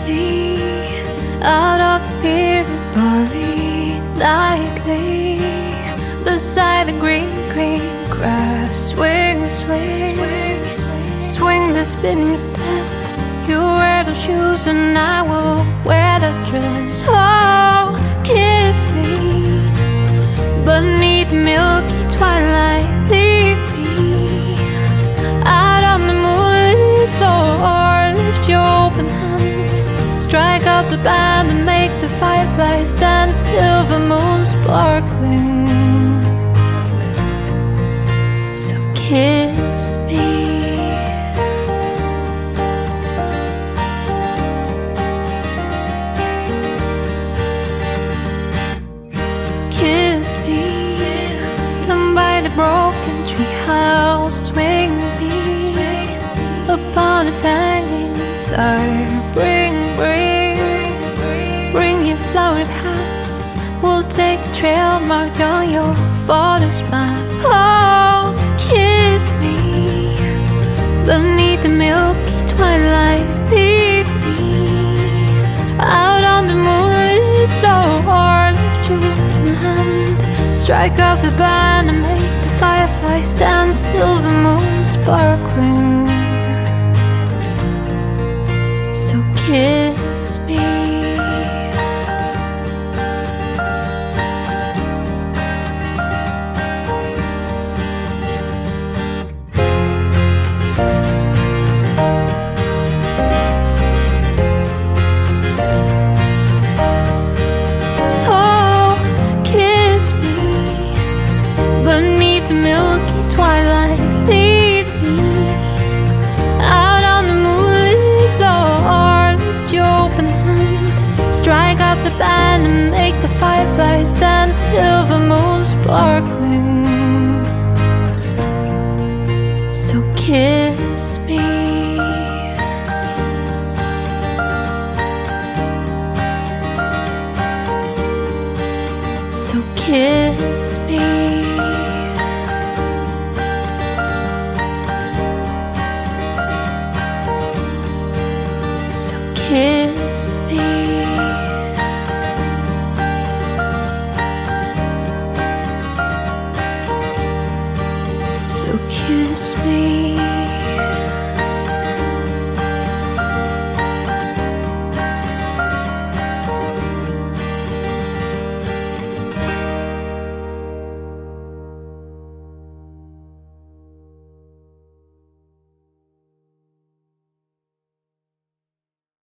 me out of the bearded barley nightly, beside the green, green grass. Swing, swing, swing the spinning step. You wear the shoes and I will wear the dress. Oh, kiss me beneath the milky twilight. Leave me out on the moonlit floor. Lift your open hand, strike up the band and make the fireflies dance. Silver moon sparkling, so kiss me. Kiss me, down by the broken tree house. Swing me upon its hanging tire. Bring your flowered hats. We'll take the trail marked on your father's map. Oh, kiss me beneath the milky twilight. Leave me out on the moonlit floor. Lift your open hand, strike up the band and make the fireflies dance. Silver moon sparkling, so kiss me. Beneath the milky twilight, lead me out on the moonlit floor. Lift your open hand, strike up the band and make the fireflies dance. Silver moon sparkling, so kiss me. So kiss me. Kiss me. So kiss me.